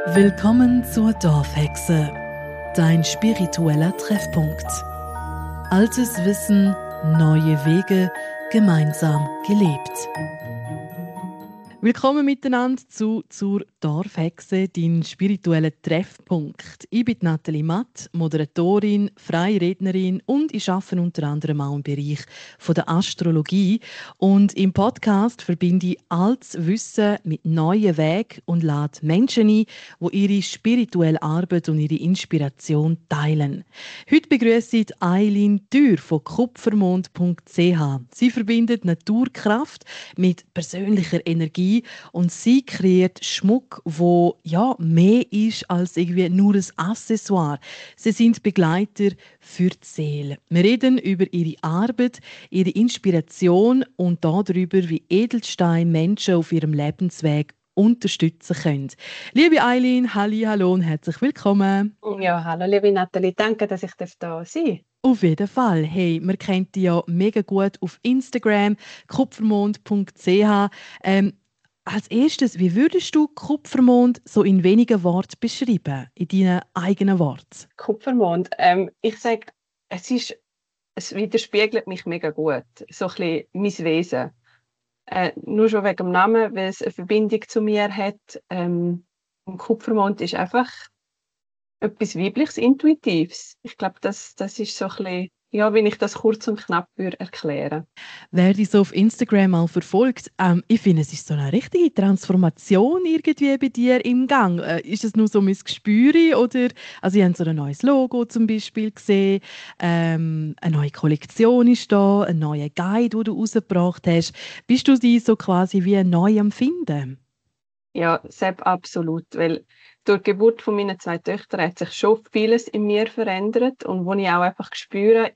Willkommen zur Dorfhexe, dein spiritueller Treffpunkt. Altes Wissen, neue Wege, gemeinsam gelebt. Willkommen miteinander zur Dorfhexe, dein spiritueller Treffpunkt. Ich bin Nathalie Matt, Moderatorin, freie Rednerin und ich arbeite unter anderem auch im Bereich der Astrologie. Und im Podcast verbinde ich altes Wissen mit neuen Wegen und lade Menschen ein, die ihre spirituelle Arbeit und ihre Inspiration teilen. Heute begrüße ich Aylin Dürr von kupfermond.ch. Sie verbindet Naturkraft mit persönlicher Energie und sie kreiert Schmuck, wo mehr ist als irgendwie nur ein Accessoire. Sie sind Begleiter für die Seele. Wir reden über ihre Arbeit, ihre Inspiration und darüber, wie Edelsteine Menschen auf ihrem Lebensweg unterstützen können. Liebe Aylin, hallo und herzlich willkommen. Ja, hallo liebe Nathalie, danke, dass ich da sein darf. Auf jeden Fall. Hey, man kennt dich ja mega gut auf Instagram, kupfermond.ch. Als erstes, wie würdest du Kupfermond so in wenigen Worten beschreiben, in deinen eigenen Worten? Kupfermond, ich sage, es widerspiegelt mich mega gut, so ein bisschen mein Wesen. Nur schon wegen dem Namen, weil es eine Verbindung zu mir hat. Und Kupfermond ist einfach etwas Weibliches, Intuitives. Ich glaube, das ist so ein bisschen, ja, wenn ich das kurz und knapp würde erklären. Wer dich so auf Instagram auch verfolgt, ich finde, es ist so eine richtige Transformation irgendwie bei dir im Gang. Ist es nur so mein Gespür oder, also ich habe so ein neues Logo zum Beispiel gesehen, eine neue Kollektion ist da, ein neuer Guide, den du rausgebracht hast. Bist du die so quasi wie neu am Finden? Ja, selbst absolut, weil durch die Geburt von meinen 2 Töchtern hat sich schon vieles in mir verändert und wo ich auch einfach spüre,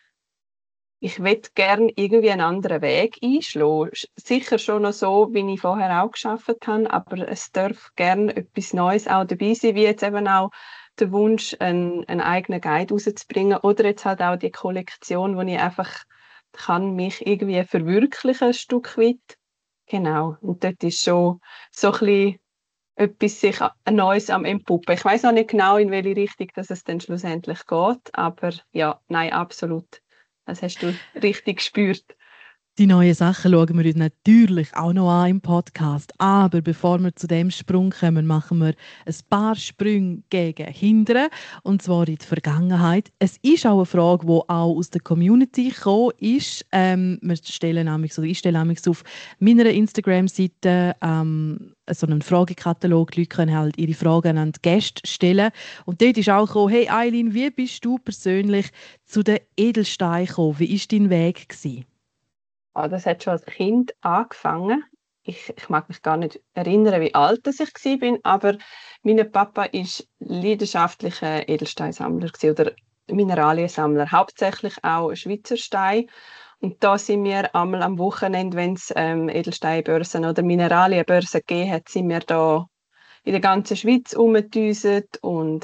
ich möchte gerne irgendwie einen anderen Weg einschlagen. Sicher schon noch so, wie ich vorher auch gearbeitet habe, aber es darf gerne etwas Neues auch dabei sein, wie jetzt eben auch der Wunsch, einen eigenen Guide rauszubringen oder jetzt halt auch die Kollektion, wo ich einfach kann mich irgendwie verwirklichen, ein Stück weit. Genau, und dort ist schon so ein bisschen etwas sich Neues am Entpuppen. Ich weiß noch nicht genau, in welche Richtung das es dann schlussendlich geht, aber ja, nein, absolut. Das hast du richtig gespürt. Die neuen Sachen schauen wir uns natürlich auch noch an im Podcast. Aber bevor wir zu dem Sprung kommen, machen wir ein paar Sprünge gegen Hindern. Und zwar in die Vergangenheit. Es ist auch eine Frage, die auch aus der Community gekommen ist. Ich stelle nämlich auf meiner Instagram-Seite so einen Fragekatalog. Die Leute können halt ihre Fragen an die Gäste stellen. Und dort ist auch gekommen, hey Aylin, wie bist du persönlich zu den Edelsteinen gekommen? Wie war dein Weg gewesen? Das hat schon als Kind angefangen. Ich mag mich gar nicht erinnern, wie alt ich war, aber mein Papa war leidenschaftlicher Edelsteinsammler oder Mineraliensammler, hauptsächlich auch Schweizer Steine. Und da sind wir einmal am Wochenende, wenn es Edelsteinbörsen oder Mineralienbörsen gegeben hat, sind wir da in der ganzen Schweiz rumgedüset und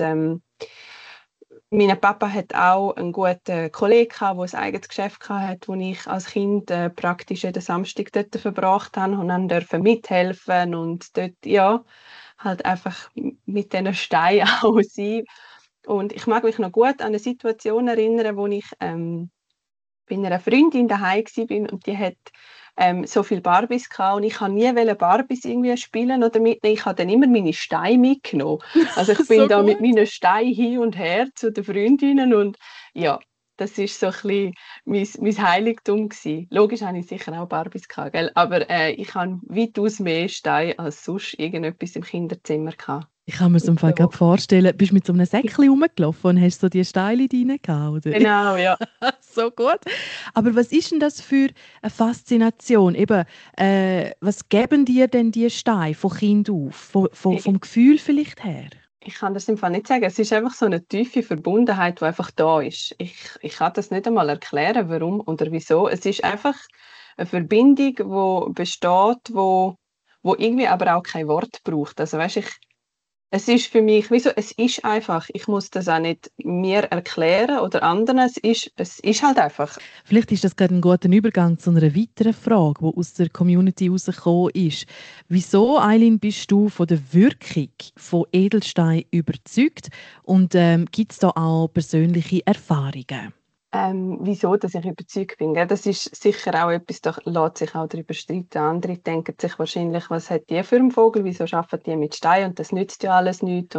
mein Papa hat auch einen guten Kollegen gehabt, der ein eigenes Geschäft hatte, wo ich als Kind praktisch jeden Samstag dort verbracht habe und dann durfte mithelfen und dort, ja, halt einfach mit diesen Steinen auch sein. Und ich mag mich noch gut an eine Situation erinnern, wo ich bei einer Freundin daheim war und die hat so viele Barbies gehabt und ich wollte nie Barbies irgendwie spielen oder mitnehmen. Ich habe dann immer meine Steine mitgenommen. Also ich bin So da gut. mit meinen Steinen hin und her zu den Freundinnen und ja, das war so ein bisschen mein Heiligtum gewesen. Logisch hatte ich sicher auch Barbies gehabt, gell? Aber ich habe weitaus mehr Steine als sonst irgendetwas im Kinderzimmer gehabt. Ich kann mir so im Fall So. gerade vorstellen, bist du mit so einem Säckchen rumgelaufen und hast so die Steine drin gehabt, oder? Genau, ja. So gut. Aber was ist denn das für eine Faszination? Eben, was geben dir denn die Steine von Kind auf? Vom Gefühl vielleicht her? Ich kann das im Fall nicht sagen. Es ist einfach so eine tiefe Verbundenheit, die einfach da ist. Ich kann das nicht einmal erklären, warum oder wieso. Es ist einfach eine Verbindung, die besteht, wo irgendwie aber auch kein Wort braucht. Also weißt, Es ist für mich, wieso, es ist einfach. Ich muss das auch nicht mir erklären oder anderen. Es ist halt einfach. Vielleicht ist das gerade ein guter Übergang zu einer weiteren Frage, die aus der Community herausgekommen ist. Wieso, Aylin, bist du von der Wirkung von Edelstein überzeugt? Und gibt es da auch persönliche Erfahrungen? Wieso, dass ich überzeugt bin. Gell? Das ist sicher auch etwas, da lässt sich auch darüber streiten. Andere denken sich wahrscheinlich, was hat die für einen Vogel, wieso arbeiten die mit Stein und das nützt ja alles nichts.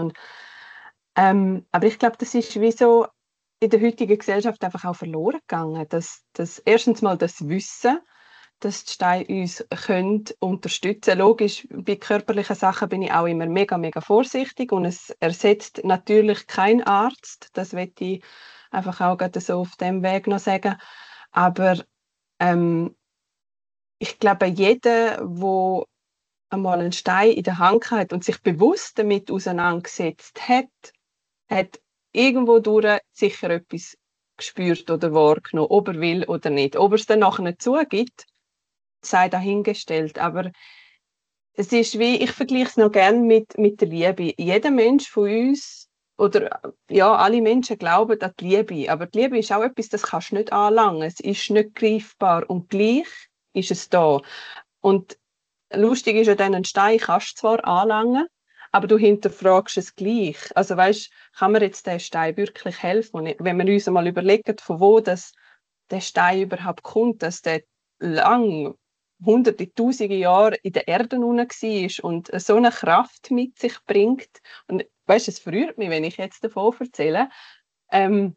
Aber ich glaube, das ist wie so in der heutigen Gesellschaft einfach auch verloren gegangen. Dass erstens mal das Wissen, dass die Steine uns können unterstützen. Logisch, bei körperlichen Sachen bin ich auch immer mega, mega vorsichtig und es ersetzt natürlich keinen Arzt. Das möchte ich einfach auch gerade so auf dem Weg noch sagen. Aber ähm, ich glaube, jeder, der einmal einen Stein in der Hand hat und sich bewusst damit auseinandergesetzt hat, hat irgendwo durch sicher etwas gespürt oder wahrgenommen, ob er will oder nicht. Ob er es dann nachher nicht zugibt, sei dahingestellt. Aber es ist wie, ich vergleiche es noch gerne mit der Liebe. Jeder Mensch von uns, oder ja, alle Menschen glauben an die Liebe. Aber die Liebe ist auch etwas, das kannst du nicht anlangen. Es ist nicht greifbar und gleich ist es da. Und lustig ist ja dann, einen Stein kannst du zwar anlangen, aber du hinterfragst es gleich. Also weißt, kann mir jetzt der Stein wirklich helfen? Und wenn wir uns einmal überlegen, von wo der Stein überhaupt kommt, dass der lang, hunderte, tausende Jahre in der Erde unten war und so eine Kraft mit sich bringt. Und weißt, es verrührt mich, wenn ich jetzt davon erzähle. Ähm,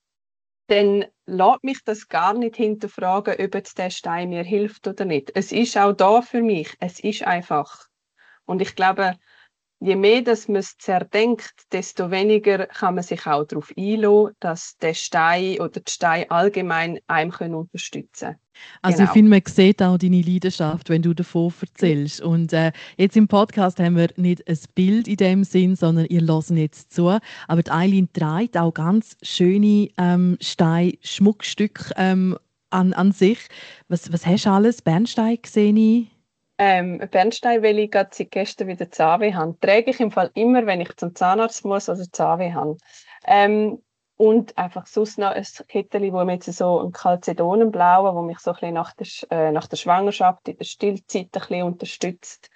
Dann lässt mich das gar nicht hinterfragen, ob jetzt der Stein mir hilft oder nicht. Es ist auch da für mich. Es ist einfach. Und ich glaube, je mehr dass man es zerdenkt, desto weniger kann man sich auch darauf einlassen, dass der Stein oder die Steine allgemein einem unterstützen können. Also ich Genau. finde, man sieht auch deine Leidenschaft, wenn du davon erzählst. Und jetzt im Podcast haben wir nicht ein Bild in dem Sinn, sondern ihr hört jetzt zu. Aber die Aylin trägt auch ganz schöne Stein-Schmuckstücke an sich. Was hast du alles? Bernstein gesehen? Bernstein, weil ich gerade seit gestern wieder Zahnweh habe, trage ich im Fall immer, wenn ich zum Zahnarzt muss oder Zahnweh habe. Ähm, und einfach sonst noch ein Kettchen, wo mir jetzt so ein Calcedonenblauen, wo mich so ein bisschen nach der Schwangerschaft in der Stillzeit ein bisschen unterstützt.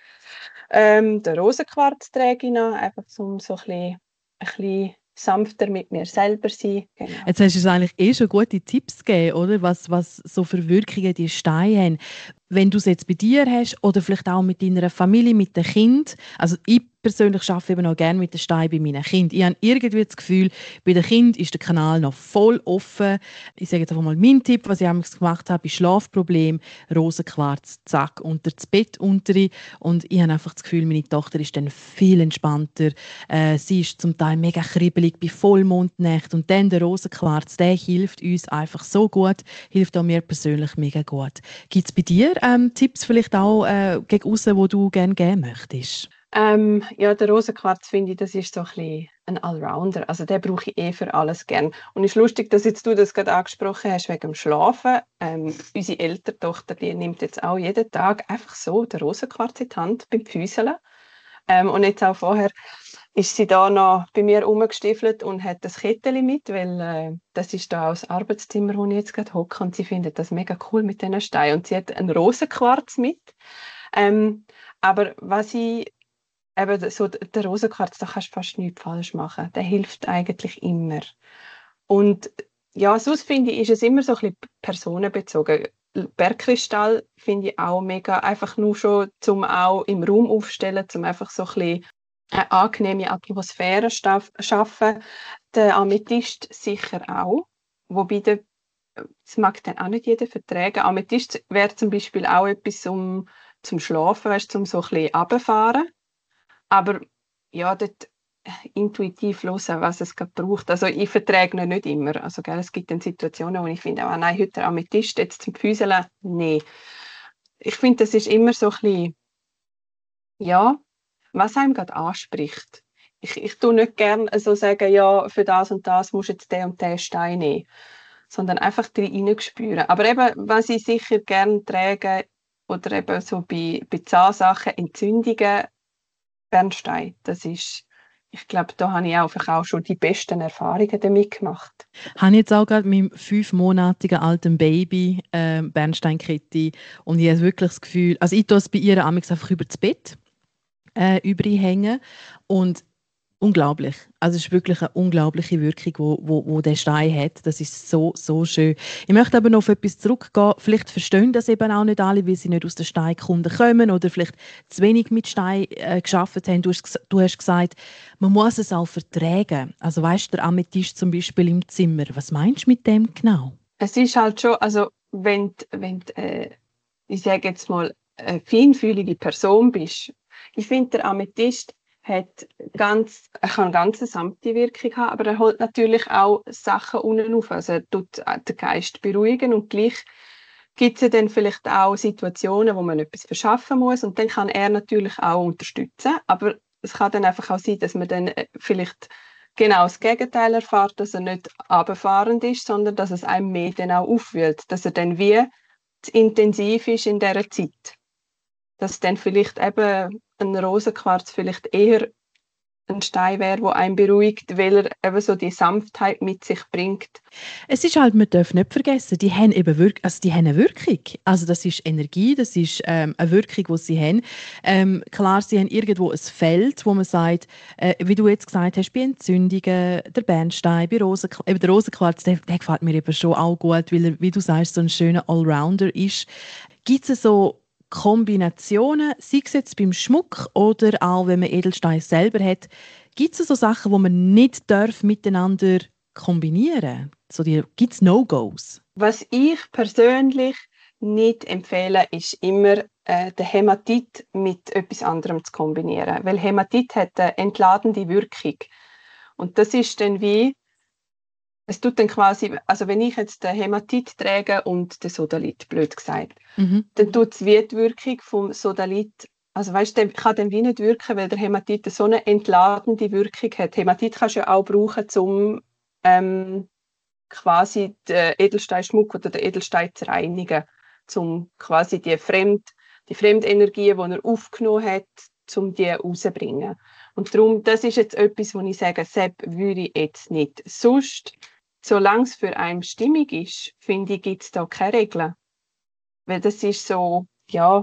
Den Rosenquarz trage ich noch, einfach um so ein bisschen sanfter mit mir selber zu sein. Genau. Jetzt hast du uns eigentlich schon gute Tipps gegeben, oder? Was so für Wirkungen die Steine haben. Wenn du es jetzt bei dir hast oder vielleicht auch mit deiner Familie, mit den Kindern. Also ich persönlich arbeite eben auch gerne mit den Steinen bei meinen Kindern. Ich habe irgendwie das Gefühl, bei den Kindern ist der Kanal noch voll offen. Ich sage jetzt einfach mal meinen Tipp, was ich gemacht habe, bei Schlafproblemen, Rosenquarz, zack, unter das Bett unter. Und ich habe einfach das Gefühl, meine Tochter ist dann viel entspannter. Sie ist zum Teil mega kribbelig bei Vollmondnächten. Und dann der Rosenquarz, der hilft uns einfach so gut, hilft auch mir persönlich mega gut. Gibt es bei dir Tipps vielleicht auch gegen aussen, die du gerne geben möchtest? Ja, der Rosenquarz finde ich, das ist so ein bisschen ein Allrounder. Also den brauche ich für alles gern. Und es ist lustig, dass jetzt du das gerade angesprochen hast wegen dem Schlafen. Unsere ältere Tochter, die nimmt jetzt auch jeden Tag einfach so den Rosenquarz in die Hand beim Füßeln. Und jetzt auch vorher ist sie da noch bei mir rumgestiefelt und hat das Kettchen mit, weil das ist da auch das Arbeitszimmer, wo ich jetzt gerade hocke und sie findet das mega cool mit diesen Steinen. Und sie hat einen Rosenquarz mit. Aber was ich eben so der Rosenquarz, da kannst du fast nichts falsch machen. Der hilft eigentlich immer. Und ja, sonst finde ich, ist es immer so ein bisschen personenbezogen. Bergkristall finde ich auch mega, einfach nur schon zum auch im Raum aufstellen, zum einfach so ein bisschen eine angenehme Atmosphäre schaffen. Der Amethyst sicher auch, wobei das mag dann auch nicht jeder vertragen. Amethyst wäre zum Beispiel auch etwas zum Schlafen, weißt, zum so ein bisschen runterfahren. Aber ja, dort intuitiv hören, was es gerade braucht. Also ich verträge ihn nicht immer. Also, gell, es gibt dann Situationen, wo ich finde, oh nein, heute Amethyst, jetzt zum Füßeln, nee. Ich finde, das ist immer so ein bisschen, ja, was einem gerade anspricht. Ich tue nicht gerne so sagen, ja, für das und das musst du jetzt den und den Stein nehmen, sondern einfach reinspüren. Aber eben, was ich sicher gerne trage, oder eben so bei Zahnsachen, Entzündungen, Bernstein, das ist ich glaube, da habe ich auch schon die besten Erfahrungen damit gemacht. Ich habe jetzt auch gerade mit meinem 5-monatigen alten Baby Bernsteinkette und ich habe wirklich das Gefühl, also ich tue es bei ihr amigs einfach über das Bett überhängen und unglaublich. Also es ist wirklich eine unglaubliche Wirkung, wo der Stein hat. Das ist so, so schön. Ich möchte aber noch auf etwas zurückgehen. Vielleicht verstehen das eben auch nicht alle, weil sie nicht aus den Steinkunden kommen oder vielleicht zu wenig mit Stein gearbeitet haben. Du hast gesagt, man muss es auch vertragen. Also weißt du, der Amethyst zum Beispiel im Zimmer. Was meinst du mit dem genau? Es ist halt schon, also ich sage jetzt mal, eine feinfühlige Person bist, ich finde, der Amethyst er kann ganz eine sanfte Wirkung haben, aber er holt natürlich auch Sachen unten auf. Also er tut den Geist beruhigen und gleich gibt es ja dann vielleicht auch Situationen, wo man etwas verschaffen muss und dann kann er natürlich auch unterstützen. Aber es kann dann einfach auch sein, dass man dann vielleicht genau das Gegenteil erfährt, dass er nicht runterfahrend ist, sondern dass es einem mehr dann auch aufwühlt, dass er dann wie zu intensiv ist in dieser Zeit. Dass dann vielleicht eben ein Rosenquarz vielleicht eher ein Stein wäre, der einen beruhigt, weil er eben so die Sanftheit mit sich bringt. Es ist halt, man darf nicht vergessen, die haben eben die haben eine Wirkung. Also das ist Energie, das ist eine Wirkung, die sie haben. Klar, sie haben irgendwo ein Feld, wo man sagt, wie du jetzt gesagt hast, bei Entzündungen, der Bernstein, bei der Rosenquarz, der gefällt mir eben schon auch gut, weil er, wie du sagst, so ein schöner Allrounder ist. Gibt es so Kombinationen, sei es jetzt beim Schmuck oder auch, wenn man Edelsteine selber hat, gibt es so Sachen, die man nicht darf miteinander kombinieren? Gibt es No-Gos? Was ich persönlich nicht empfehle, ist immer, den Hämatit mit etwas anderem zu kombinieren. Weil Hämatit hat eine entladende Wirkung. Und das ist dann es tut dann quasi, also wenn ich jetzt den Hämatit träge und den Sodalit, blöd gesagt, dann tut es wie die Wirkung vom Sodalit, also weißt du, der kann dann wie nicht wirken, weil der Hämatit so eine entladende Wirkung hat. Hämatit kannst du ja auch brauchen, um quasi den Edelsteinschmuck oder den Edelstein zu reinigen, um quasi die Fremdenergie, die er aufgenommen hat, um die rauszubringen. Und darum, das ist jetzt etwas, wo ich sage, Sepp würde ich jetzt nicht. Sonst, solange es für einen stimmig ist, finde ich, gibt es da keine Regeln. Weil das ist so, ja,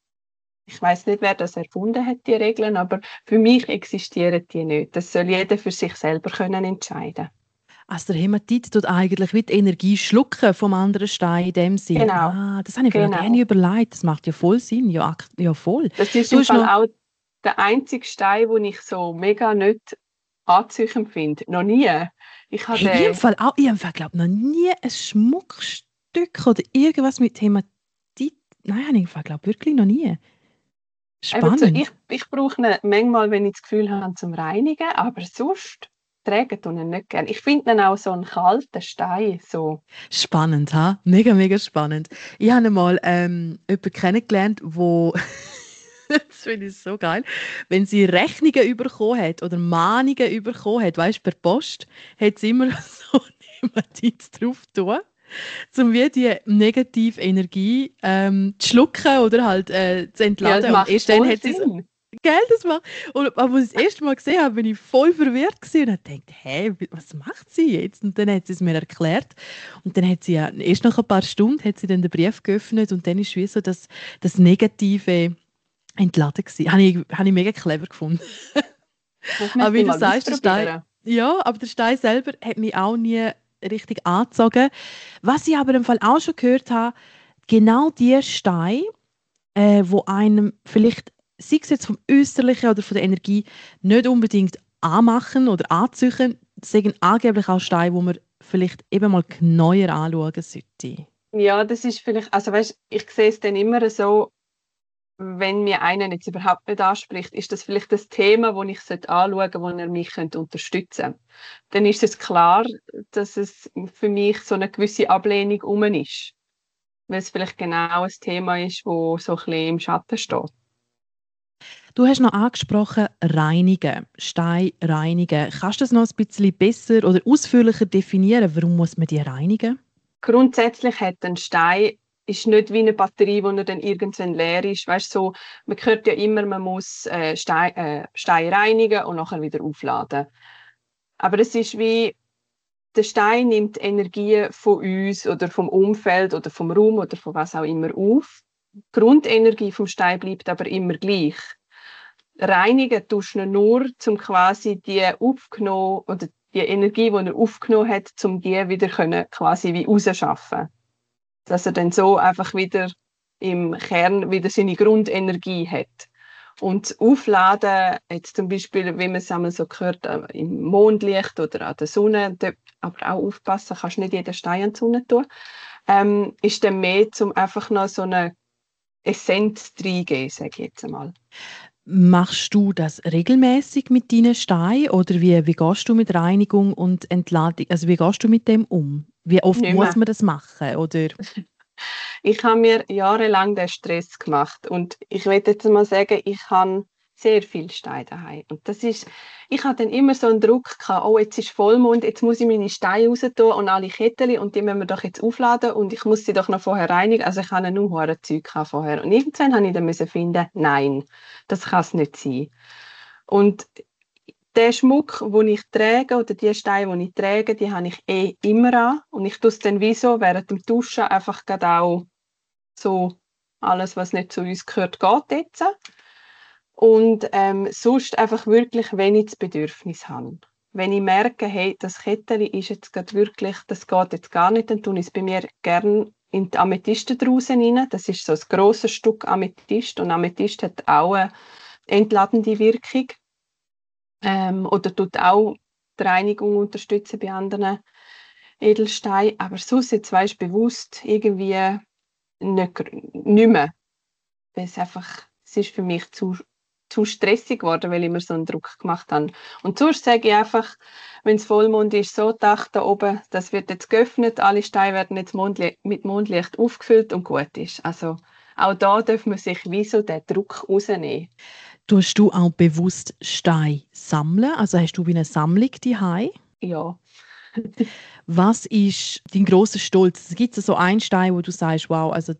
ich weiß nicht, wer das erfunden hat, die Regeln, aber für mich existieren die nicht. Das soll jeder für sich selber können entscheiden. Also der Hämatit tut eigentlich wie die Energie schlucken vom anderen Stein in dem Sinn. Genau, Das habe ich mir noch gar nicht überlegt. Das macht ja voll Sinn. Ja, ja voll. Das ist im Fall auch der einzige Stein, den ich so mega nicht anziehend finde. Noch nie. Ich habe ich habe im Fall glaube noch nie ein Schmuckstück oder irgendwas mit Hämatit. Nein, habe ich im Fall glaube wirklich noch nie. Spannend. So, ich brauche ihn manchmal, wenn ich das Gefühl habe, zum Reinigen, aber sonst trägt ich ihn nicht gerne. Ich finde ihn auch so einen kalten Stein. So. Spannend, ha? Mega, mega spannend. Ich habe mal jemanden kennengelernt, wo das finde ich so geil. Wenn sie Rechnungen bekommen hat oder Mahnungen bekommen hat, weißt du, per Post, hat sie immer so eine Notiz drauf tun, um wie die negative Energie zu schlucken oder halt zu entladen. Ja, das macht und erst dann hat sie Gell, das macht. Und aber als ich das erste Mal gesehen habe, bin ich voll verwirrt gewesen und habe gedacht, hey, was macht sie jetzt? Und dann hat sie es mir erklärt. Und dann hat sie ja, erst nach ein paar Stunden hat sie dann den Brief geöffnet und dann ist wie so das Negative entladen gewesen. Habe ich mega clever gefunden. Aber wie du sagst, aber der Stein selber hat mich auch nie richtig angezogen. Was ich aber im Fall auch schon gehört habe, genau die Steine, wo einem vielleicht, sei es jetzt vom Äußerlichen oder von der Energie, nicht unbedingt anmachen oder anziehen, sind angeblich auch Steine, wo man vielleicht eben mal genauer anschauen sollte. Ja, das ist vielleicht, also weißt, ich sehe es dann immer so, wenn mir einen jetzt überhaupt nicht anspricht, ist das vielleicht das Thema, das ich anschauen sollte, wo er mich unterstützen könnte. Dann ist es klar, dass es für mich so eine gewisse Ablehnung herum ist. Weil es vielleicht genau ein Thema ist, das so ein bisschen im Schatten steht. Du hast noch angesprochen, reinigen, Stein reinigen. Kannst du das noch ein bisschen besser oder ausführlicher definieren? Warum muss man die reinigen? Grundsätzlich hat ein Stein ist nicht wie eine Batterie, die dann irgendwann leer ist. Weißt, so, man hört ja immer, man muss Stein reinigen und nachher wieder aufladen. Aber es ist wie, der Stein nimmt Energie von uns oder vom Umfeld oder vom Raum oder von was auch immer auf. Die Grundenergie vom Stein bleibt aber immer gleich. Reinigen tust du nur, um quasi die aufgenommen oder die Energie, die er aufgenommen hat, um die wieder können, quasi wie rauszuschaffen. Dass er dann so einfach wieder im Kern wieder seine Grundenergie hat. Und das Aufladen, jetzt zum Beispiel, wie man es einmal so gehört, im Mondlicht oder an der Sonne, dort aber auch aufpassen, kannst nicht jeden Stein an die Sonne tun, ist dann mehr, um einfach noch so eine Essenz reingeben, sage ich jetzt einmal. Machst du das regelmäßig mit deinen Steinen oder wie gehst du mit Reinigung und Entladung, also wie gehst du mit dem um? Wie oft Nicht muss mehr. man das machen, oder? Ich habe mir jahrelang den Stress gemacht und ich will jetzt mal sagen, ich habe sehr viel Steine daheim. Und das ist, ich hatte dann immer so einen Druck gehabt, oh, jetzt ist Vollmond, jetzt muss ich meine Steine raus tun und alle Kettchen und die müssen wir doch jetzt aufladen und ich muss sie doch noch vorher reinigen. Also ich hatte nur hohe Zeug vorher. Und irgendwann habe ich dann finden, nein, das kann es nicht sein. Und der Schmuck, den ich trage, oder die Steine, die ich trage, die habe ich immer an. Und ich tue es dann wie so während dem Duschen einfach gerade auch so, alles, was nicht zu uns gehört, geht jetzt. Und sonst einfach wirklich, wenn ich das Bedürfnis habe. Wenn ich merke, hey, das Kettchen ist jetzt gerade wirklich, das geht jetzt gar nicht, dann tue ich es bei mir gerne in die Amethyste draußen rein. Das ist so ein grosses Stück Amethyst und Amethyst hat auch eine entladende Wirkung. Oder tut auch die Reinigung unterstützen bei anderen Edelsteinen. Aber sonst jetzt weißt, bewusst irgendwie nicht mehr. Weil es ist für mich zu stressig geworden, weil ich mir so einen Druck gemacht habe. Und sonst sage ich einfach, wenn es Vollmond ist, so Dach da oben, das wird jetzt geöffnet, alle Steine werden jetzt mit Mondlicht aufgefüllt und gut ist. Also auch da darf man sich wie so den Druck rausnehmen. Tust du auch bewusst Steine sammeln? Also hast du wie eine Sammlung daheim? Ja. Was ist dein grosser Stolz? Gibt es so einen Stein, wo du sagst, wow, also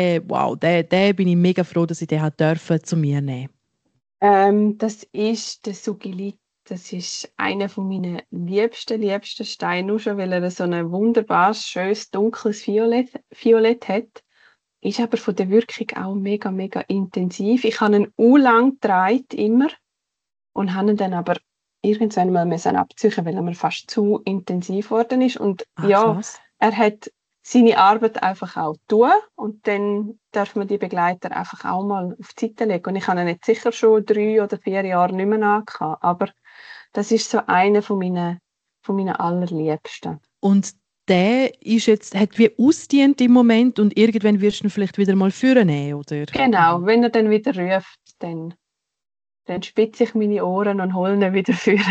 der bin ich mega froh, dass ich den zu mir nehmen. Das ist der Sugilit. Das ist einer meiner liebsten Steine, nur schon, weil er so ein wunderbares, schönes, dunkles Violett hat. Ist aber von der Wirkung auch mega, mega intensiv. Ich habe ihn lang getragen, immer, und habe ihn dann aber irgendwann mal abziehen, weil er mir fast zu intensiv geworden ist. Und ja, Krass. er hat seine Arbeit einfach auch tun und dann darf man die Begleiter einfach auch mal auf die Seite legen. Und ich habe ihn jetzt sicher schon 3 oder 4 Jahre nicht mehr angehabt, aber das ist so einer von meinen allerliebsten. Und der ist jetzt, hat wie ausgedient im Moment und irgendwann wirst du ihn vielleicht wieder mal vornehmen, oder? Genau, wenn er dann wieder ruft, dann spitze ich meine Ohren und hole ihn wieder vor.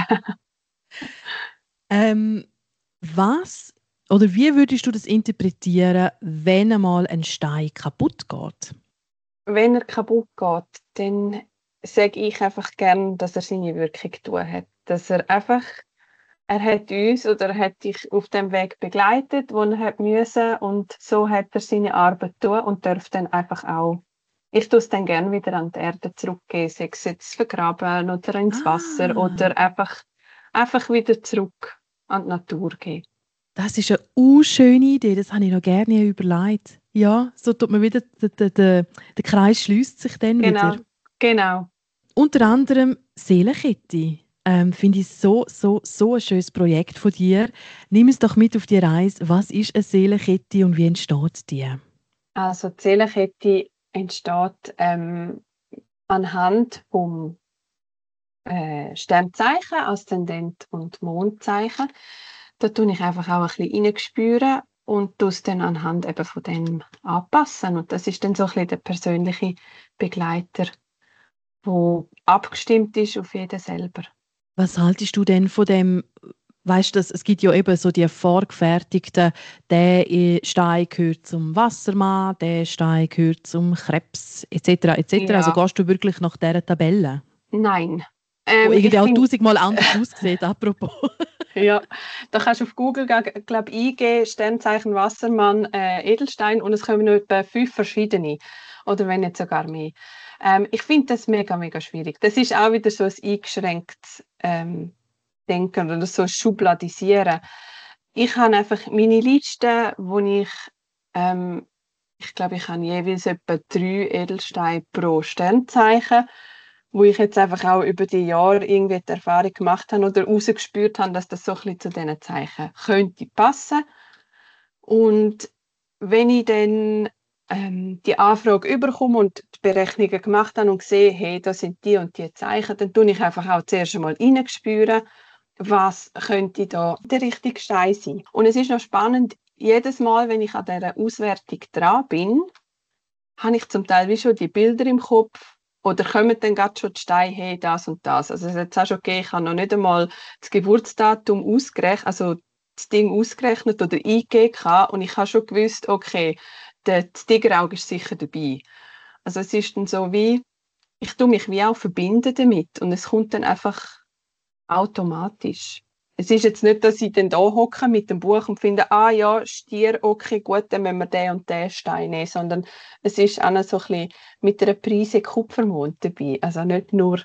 Was oder wie würdest du das interpretieren, wenn einmal ein Stein kaputt geht? Wenn er kaputt geht, dann sage ich einfach gern, dass er seine Wirkung getan hat. Dass er einfach, er hat uns oder er hat dich auf dem Weg begleitet, wo er hat müssen und so hat er seine Arbeit getan und darf dann einfach auch, ich tue es dann gerne wieder an die Erde zurückgeben, sei es jetzt vergraben oder ins Wasser oder einfach wieder zurück an die Natur gehen. Das ist eine schöne Idee, das habe ich noch gerne überlegt. Ja, so tut man wieder, der Kreis schließt sich dann Genau, wieder. genau. Unter anderem Seelenkette. Finde ich so ein schönes Projekt von dir. Nimm uns doch mit auf die Reise. Was ist eine Seelenkette und wie entsteht die? Also die Seelenkette entsteht anhand vom Sternzeichen, Aszendent und Mondzeichen. Da tue ich einfach auch ein bisschen reinspüren und tue es dann anhand eben von dem anpassen. Und das ist dann so ein bisschen der persönliche Begleiter, der abgestimmt ist auf jeden selber. Was haltest du denn von dem, weißt du, es gibt ja eben so die vorgefertigten, der Stein gehört zum Wassermann, der Stein gehört zum Krebs, etc. etc. Also Ja. gehst du wirklich nach dieser Tabelle? Nein. Wo Ich irgendwie auch find, 1000-mal anders aussieht, apropos. Ja, da kannst du auf Google, glaube eingeben, Sternzeichen Wassermann, Edelstein und es kommen noch etwa 5 verschiedene. Oder wenn nicht sogar mehr. Ich finde das mega, mega schwierig. Das ist auch wieder so ein eingeschränktes Denken oder so ein Schubladisieren. Ich habe einfach meine Liste, wo ich glaube, ich habe jeweils etwa 3 Edelsteine pro Sternzeichen, wo ich jetzt einfach auch über die Jahre irgendwie die Erfahrung gemacht habe oder herausgespürt habe, dass das so ein bisschen zu diesen Zeichen könnte passen. Und wenn ich dann die Anfrage überkomme und die Berechnungen gemacht habe und sehe, hey, das sind die und die Zeichen, dann tue ich einfach auch zuerst einmal reinspüren, was könnte da der richtige Stein sein. Und es ist noch spannend, jedes Mal, wenn ich an dieser Auswertung dran bin, habe ich zum Teil wie schon die Bilder im Kopf oder kommen dann gerade schon die Steine, hey, das und das. Also es hat jetzt auch schon gegeben, ich habe noch nicht einmal das Geburtsdatum ausgerechnet, also das Ding ausgerechnet oder eingegeben und ich habe schon gewusst, okay, das Tigerauge ist sicher dabei. Also es ist dann so wie, ich tue mich wie auch verbinden damit und es kommt dann einfach automatisch. Es ist jetzt nicht, dass ich dann da hocke mit dem Buch und finde, ah ja, Stier, okay, gut, dann müssen wir den und den Stein nehmen, sondern es ist auch noch so ein bisschen mit einer Prise Kupfermond dabei. Also nicht nur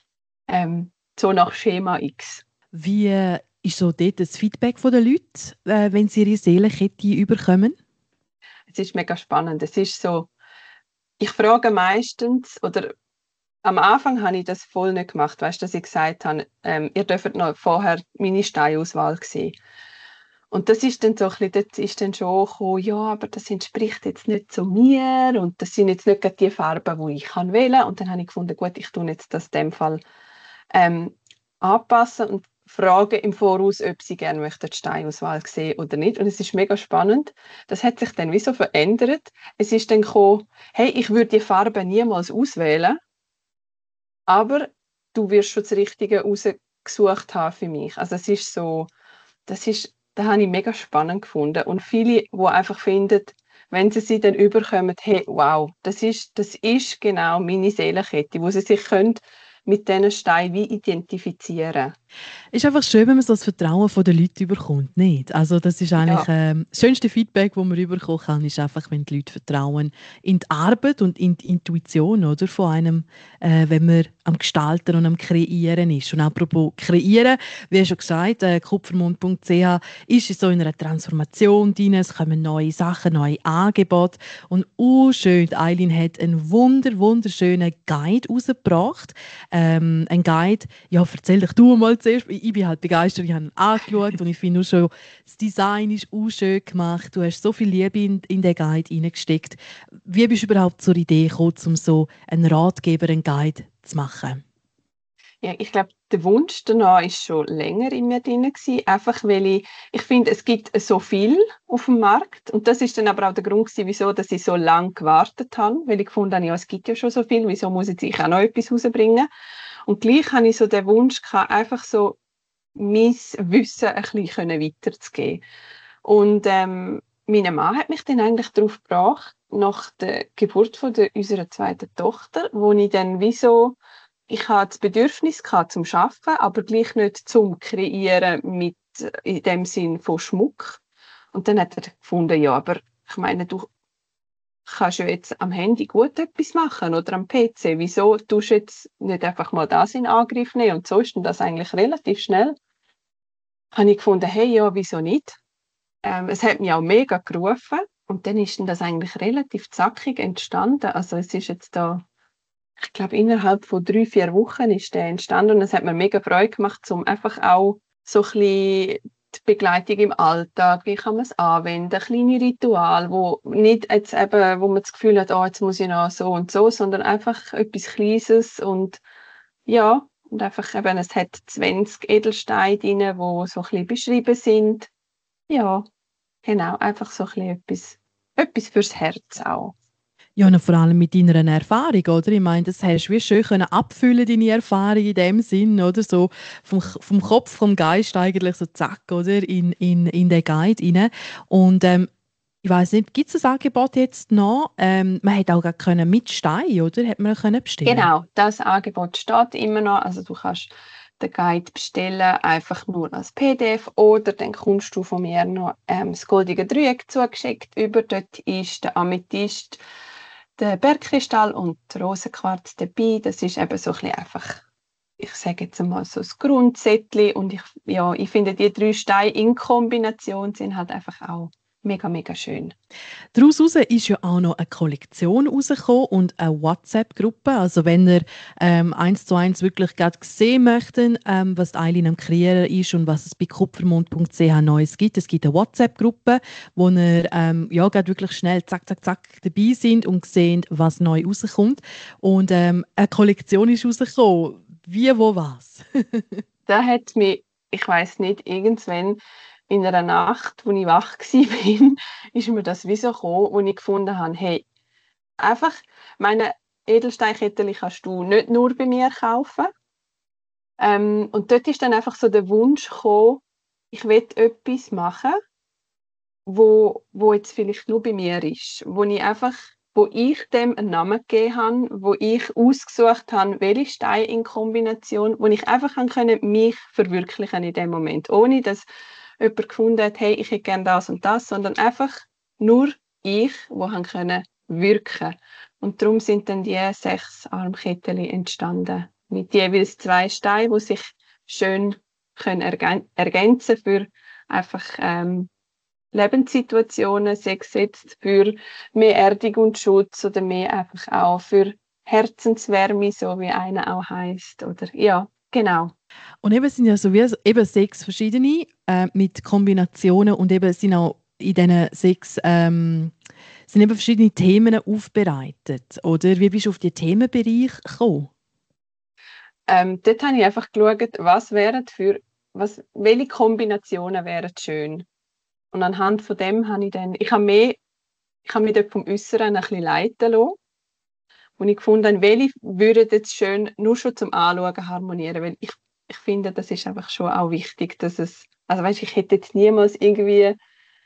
so nach Schema X. Wie ist so dort das Feedback der Leute, wenn sie ihre Seelenkette überkommen? Es ist mega spannend. Es ist so, ich frage meistens, oder am Anfang habe ich das voll nicht gemacht, weißt du, dass ich gesagt habe, ihr dürft noch vorher meine Steinauswahl sehen. Und das ist dann so ein bisschen, das ist dann schon gekommen, ja, aber das entspricht jetzt nicht zu mir und das sind jetzt nicht gerade die Farben, die ich kann wählen. Und dann habe ich gefunden, gut, ich tue jetzt das in dem Fall anpassen und frage im Voraus, ob sie gerne möchten die Steinauswahl sehen oder nicht. Und es ist mega spannend. Das hat sich dann wie so verändert. Es ist dann gekommen, hey, ich würde die Farbe niemals auswählen, aber du wirst schon das Richtige rausgesucht haben für mich. Also es ist so, da habe ich mega spannend gefunden. Und viele, die einfach finden, wenn sie dann überkommen, hey, wow, das ist genau meine Seelenkette, wo sie sich können mit diesen Steinen wie identifizieren. Es ist einfach schön, wenn man so das Vertrauen der Leute überkommt, nicht? Also das ist eigentlich Ja, das schönste Feedback, das man überkommen kann, ist einfach, wenn die Leute vertrauen in die Arbeit und in die Intuition, oder, von einem, wenn man am Gestalten und am Kreieren ist. Und apropos Kreieren, wie schon gesagt, kupfermund.ch ist so in einer Transformation drin, es kommen neue Sachen, neue Angebote und schön, Eileen hat einen wunderschönen Guide rausgebracht. Ein Guide, ja, erzähl dich du mal zuerst. Ich bin halt begeistert, ich habe ihn angeschaut und ich finde nur schon, das Design ist schön gemacht. Du hast so viel Liebe in den Guide hineingesteckt. Wie bist du überhaupt zur Idee gekommen, um so einen Ratgeber, einen Guide zu machen? ja, ich glaube, der Wunsch danach ist schon länger in mir drin gewesen, einfach weil ich finde, es gibt so viel auf dem Markt und das ist dann aber auch der Grund gewesen, wieso, dass ich so lange gewartet habe, weil ich gefunden habe, ja, es gibt ja schon so viel, wieso muss jetzt ich auch noch etwas rausbringen? Und gleich habe ich so den Wunsch gehabt, einfach so mein Wissen ein bisschen weiterzugeben. Und mein Mann hat mich dann eigentlich darauf gebracht, nach der Geburt unserer zweiten Tochter, wo ich dann ich hatte das Bedürfnis gehabt zum Arbeiten, aber gleich nicht zum Kreieren mit in dem Sinn von Schmuck. Und dann hat er gefunden, ja, aber ich meine, du kannst ja jetzt am Handy gut etwas machen oder am PC. Wieso tust du jetzt nicht einfach mal das in Angriff nehmen? Und so ist dann das eigentlich relativ schnell. Habe ich gefunden, hey, ja, wieso nicht? Es hat mich auch mega gerufen und dann ist dann das eigentlich relativ zackig entstanden. Also es ist jetzt da, ich glaube, innerhalb von 3, 4 Wochen ist der entstanden und es hat mir mega Freude gemacht, um einfach auch so ein bisschen die Begleitung im Alltag, wie kann man es anwenden, kleine Rituale, wo nicht jetzt eben, wo man das Gefühl hat, oh, jetzt muss ich noch so und so, sondern einfach etwas Kleines und ja, und einfach eben, es hat 20 Edelsteine drin, die so ein bisschen beschrieben sind. Ja, genau, einfach so ein bisschen etwas fürs Herz auch. Ja, und vor allem mit deiner Erfahrung, oder? Ich meine, das hast du wie schön können abfüllen, deine Erfahrung in dem Sinn, oder? So vom Kopf, vom Geist eigentlich so zack, oder? In den Guide rein. Und ich weiß nicht, gibt es das Angebot jetzt noch? Man hätte auch gerade mit Stein, oder? Hätte man können bestellen. Genau, das Angebot steht immer noch. Also du kannst den Guide bestellen, einfach nur als PDF, oder dann kommst du von mir noch das goldige Dreieck zugeschickt über. Dort ist der Amethyst, der Bergkristall und der Rosenquarz dabei. Das ist eben so ein bisschen einfach, ich sage jetzt einmal so das Grundsättli, und ich finde, die 3 Steine in Kombination sind halt einfach auch mega, mega schön. Daraus ist ja auch noch eine Kollektion rausgekommen und eine WhatsApp-Gruppe. Also wenn ihr 1:1 wirklich gerade sehen möchtet, was Aylin am Kreieren ist und was es bei kupfermond.ch Neues gibt. Es gibt eine WhatsApp-Gruppe, wo ihr gerade wirklich schnell zack, zack, zack dabei sind und sehen, was neu rauskommt. Und eine Kollektion ist rausgekommen. Wie, wo, was? Da hat mich, ich weiß nicht, irgendwann in einer Nacht, wo ich wach war, ist mir das wie so gekommen, wo ich gefunden habe, hey, einfach, meine Edelsteinkettchen kannst du nicht nur bei mir kaufen. Und dort ist dann einfach so der Wunsch gekommen, ich will etwas machen, wo jetzt vielleicht nur bei mir ist, wo ich dem einen Namen gegeben habe, wo ich ausgesucht habe, welche Steine in Kombination, wo ich einfach mich verwirklichen in dem Moment, ohne dass jemand gefunden hat, hey, ich hätte gerne das und das, sondern einfach nur ich, wo können wirken. Und darum sind dann die 6 Armkettchen entstanden, mit jeweils 2 Steinen, die sich schön können ergänzen für einfach Lebenssituationen, sei es jetzt für mehr Erdung und Schutz oder mehr einfach auch für Herzenswärme, so wie einer auch heisst. Oder ja, genau. Und eben sind ja sowieso eben 6 verschiedene mit Kombinationen, und eben sind auch in diesen 6 sind eben verschiedene Themen aufbereitet. Oder wie bist du auf die Themenbereich gekommen? Dort habe ich einfach geschaut, welche Kombinationen wären schön. Und anhand von dem habe ich habe mich dort vom Äußeren ein bisschen leiten lassen. Und ich gefunden habe, welche würden jetzt schön nur schon zum Anschauen harmonieren. Weil ich finde, das ist einfach schon auch wichtig, dass also weißt, ich hätte jetzt niemals irgendwie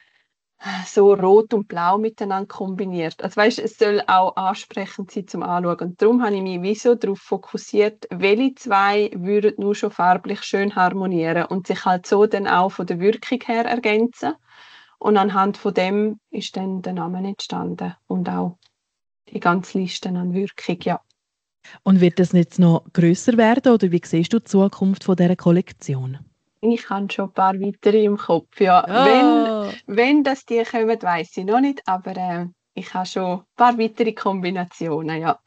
so Rot und Blau miteinander kombiniert. Also weißt, es soll auch ansprechend sein zum Anschauen. Und darum habe ich mich wie so darauf fokussiert, welche 2 würden nur schon farblich schön harmonieren und sich halt so dann auch von der Wirkung her ergänzen. Und anhand von dem ist dann der Name entstanden und auch die ganze Liste an Wirkung, ja. Und wird das jetzt noch grösser werden, oder wie siehst du die Zukunft von dieser Kollektion? Ich habe schon ein paar weitere im Kopf, ja. Ja. Wenn das die kommen, weiss ich noch nicht, aber ich habe schon ein paar weitere Kombinationen, ja.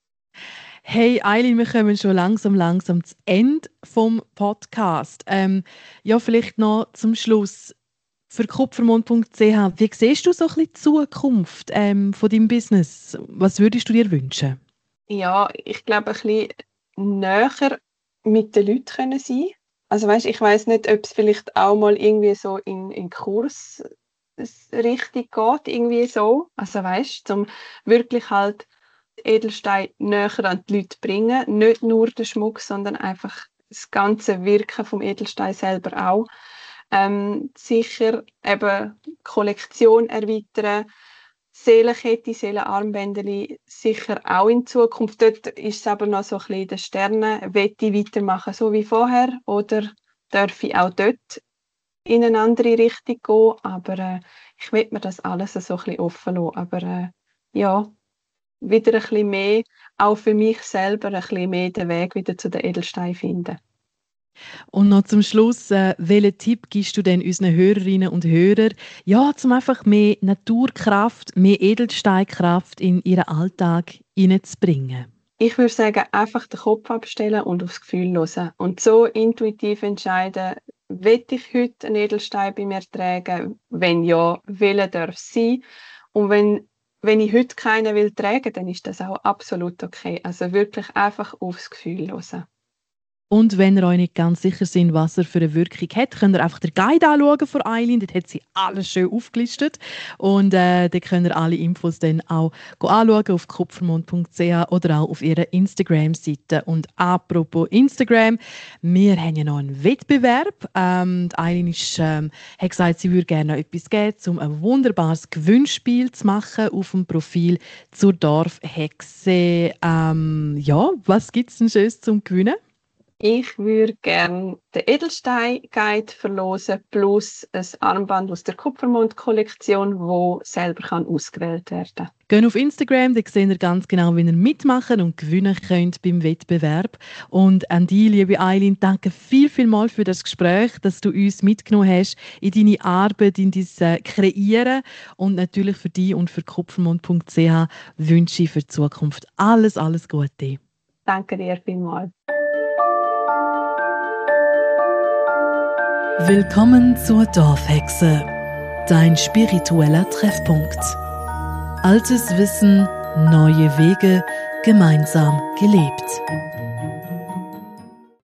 Hey Aylin, wir kommen schon langsam zum Ende vom Podcast. Ja, vielleicht noch zum Schluss für kupfermond.ch. Wie siehst du so ein bisschen die Zukunft von deinem Business? Was würdest du dir wünschen? Ja, ich glaube, ein bisschen näher mit den Leuten können sein. Also weißt, ich weiss nicht, ob es vielleicht auch mal irgendwie so in Kurs richtig geht, irgendwie so. Also weißt, zum wirklich halt Edelstein näher an die Leute bringen, nicht nur den Schmuck, sondern einfach das ganze Wirken vom Edelstein selber auch. Sicher eben Kollektion erweitern, Seelenkette, Seelenarmbändeli sicher auch in Zukunft. Dort ist es aber noch so ein bisschen den Sternen, will ich weitermachen so wie vorher oder darf ich auch dort in eine andere Richtung gehen, aber ich will mir das alles so ein bisschen offen lassen. Aber ja, wieder ein bisschen mehr, auch für mich selber, ein bisschen mehr den Weg wieder zu den Edelsteinen finden. Und noch zum Schluss, welchen Tipp gibst du denn unseren Hörerinnen und Hörern, ja, um einfach mehr Naturkraft, mehr Edelsteinkraft in ihren Alltag hineinzubringen? Ich würde sagen, einfach den Kopf abstellen und aufs Gefühl hören. Und so intuitiv entscheiden, will ich heute einen Edelstein bei mir tragen? Wenn ja, welcher darf es sein? Und wenn ich heute keinen will tragen, dann ist das auch absolut okay. Also wirklich einfach aufs Gefühl hören. Und wenn ihr euch nicht ganz sicher seid, was er für eine Wirkung hat, könnt ihr einfach den Guide anschauen von Aylin. Dort hat sie alles schön aufgelistet. Und dort könnt ihr alle Infos dann auch anschauen auf kupfermond.ch oder auch auf ihrer Instagram-Seite. Und apropos Instagram, wir haben ja noch einen Wettbewerb. Aylin hat gesagt, sie würde gerne noch etwas geben, um ein wunderbares Gewinnspiel zu machen auf dem Profil zur Dorfhexe. Ja, was gibt es denn Schönes zum Gewinnen? Ich würde gerne den Edelstein-Guide verlosen plus ein Armband aus der Kupfermond-Kollektion, wo selber ausgewählt werden kann. Geht auf Instagram, da seht ihr ganz genau, wie ihr mitmachen und gewinnen könnt beim Wettbewerb. Und an dich, liebe Aylin, danke viel für das Gespräch, dass du uns mitgenommen hast in deine Arbeit, in dein Kreieren. Und natürlich für dich und für kupfermond.ch wünsche ich für die Zukunft alles Gute. Danke dir vielmals. Willkommen zur Dorfhexe, dein spiritueller Treffpunkt. Altes Wissen, neue Wege, gemeinsam gelebt.